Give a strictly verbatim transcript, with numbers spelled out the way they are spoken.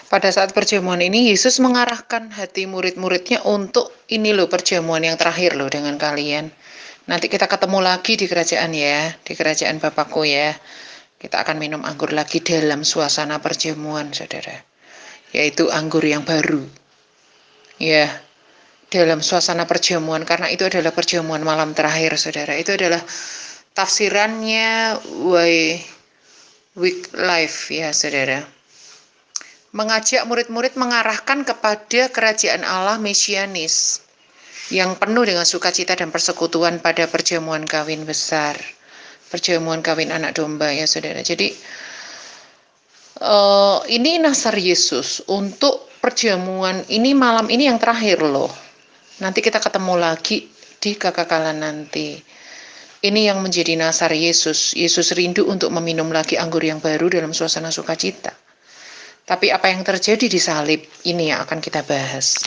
Pada saat perjamuan ini, Yesus mengarahkan hati murid-muridnya untuk ini loh perjamuan yang terakhir loh dengan kalian. Nanti kita ketemu lagi di kerajaan ya, di kerajaan Bapakku ya. Kita akan minum anggur lagi dalam suasana perjamuan, saudara. Yaitu anggur yang baru. Ya, dalam suasana perjamuan, karena itu adalah perjamuan malam terakhir, saudara. Itu adalah tafsirannya Why Week Life ya, saudara. Mengajak murid-murid mengarahkan kepada kerajaan Allah mesianis yang penuh dengan sukacita dan persekutuan pada perjamuan kawin besar, perjamuan kawin anak domba ya saudara. Jadi uh, ini nasar Yesus untuk perjamuan ini malam ini yang terakhir loh. Nanti kita ketemu lagi di kekekalan nanti. Ini yang menjadi nasar Yesus. Yesus rindu untuk meminum lagi anggur yang baru dalam suasana sukacita. Tapi apa yang terjadi di salib, ini yang akan kita bahas.